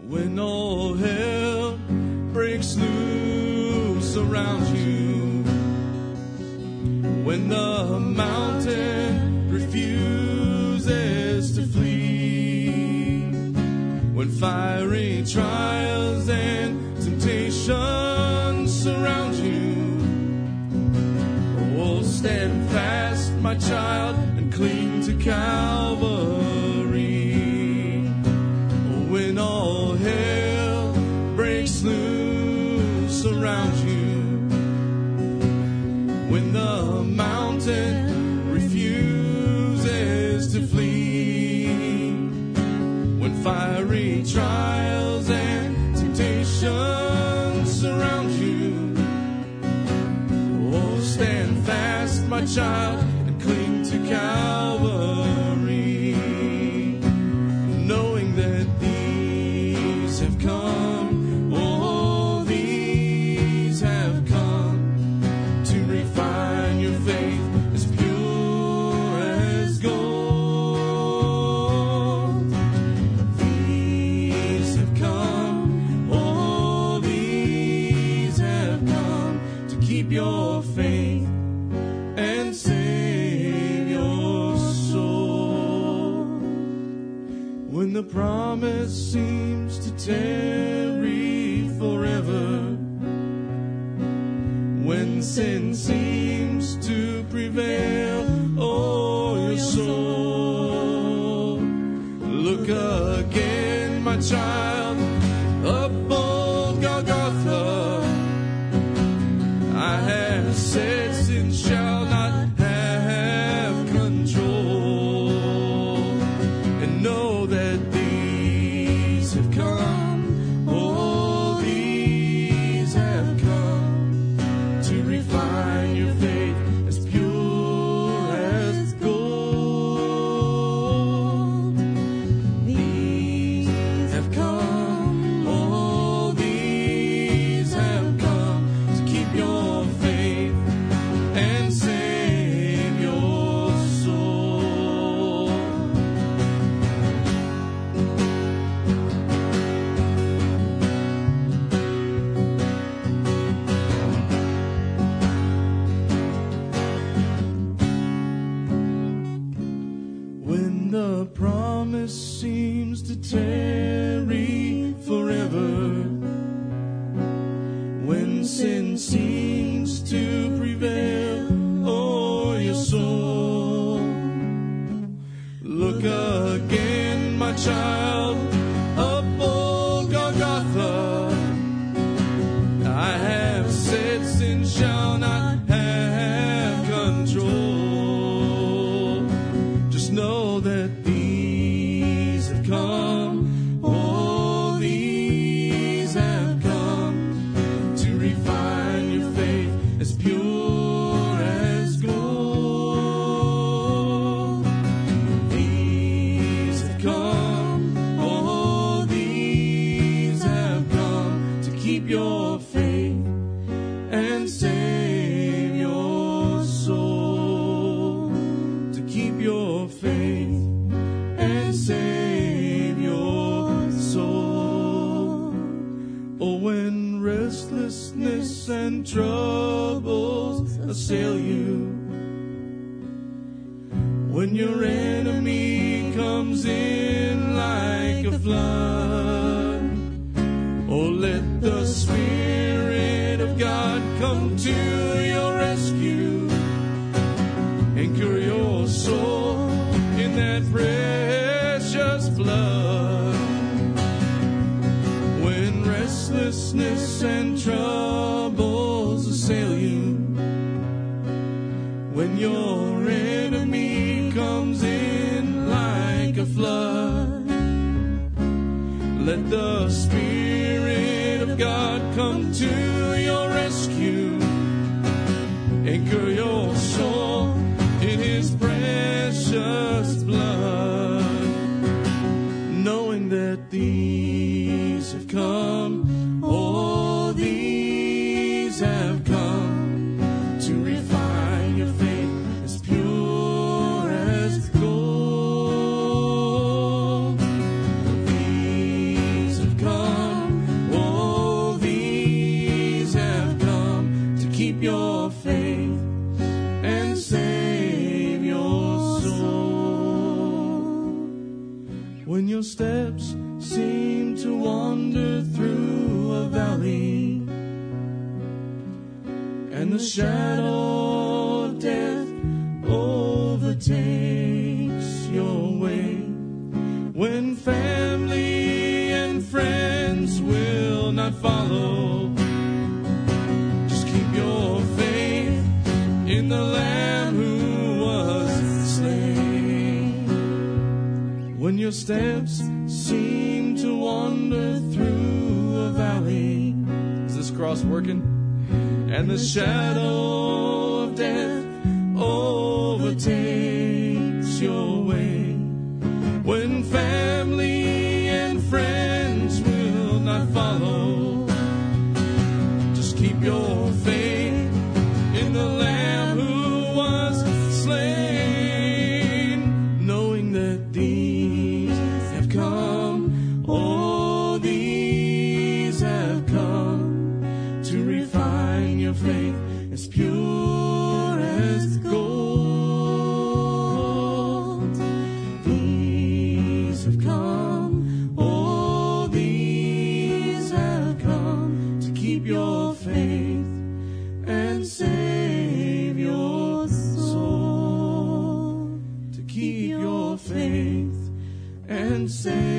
When all hell breaks loose around you, when the mountain refuses to flee, when fiery trials and temptations surround you, oh, stand fast, my child, and cling to Calvary. When all hell breaks loose around you, when the mountain refuses to flee, when fiery trials and temptations surround you, oh, stand fast, my child, and cling to Calvary, knowing that these have come, oh, these have come to refine your faith as pure as gold. These have come, oh, these have come to keep your faith and save your soul. When the promise seems to tarry forever, when sin seems to prevail o'er your soul, look again, my child, upon Golgotha. I have said sin shall not have control, and know that these have come, oh, these have come to refine your faith as pure as gold. These have come, oh, these have come to keep your faith and save your soul. When the promise seems to tarry forever, when sin seems to prevail o'er your soul, look again, my child, upon Golgotha. I have said sin shall not have control. Just know that these have come, oh, these have come to refine your faith as pure as gold. These have come, oh, these have come to keep your faith and save your soul, to keep your faith and save your soul. Oh, when restlessness and troubles assail you, when your enemy comes in like a flood, oh, let the Spirit of God come to your rescue and cure your soul in that precious blood. When restlessness and troubles assail you, when your enemy comes in like a flood, let the Spirit of God come to your rescue and cure your soul in His precious blood, knowing that these have come, oh, these have come to refine your faith as pure as gold. These have come. When your steps seem to wander through a valley, and the shadow of death overtakes your way. When family and friends will not follow, just keep your faith in the Lamb who was slain. When your steps seem to wander through a valley, is this cross working? And the shadow of death overtakes your way. When family and friends will not follow, just keep your faith in the Lamb who was slain, knowing that these have come, oh, these have come to refine your faith as pure as gold. These have come, oh, these have come to keep your faith and save your soul. To keep your faith and save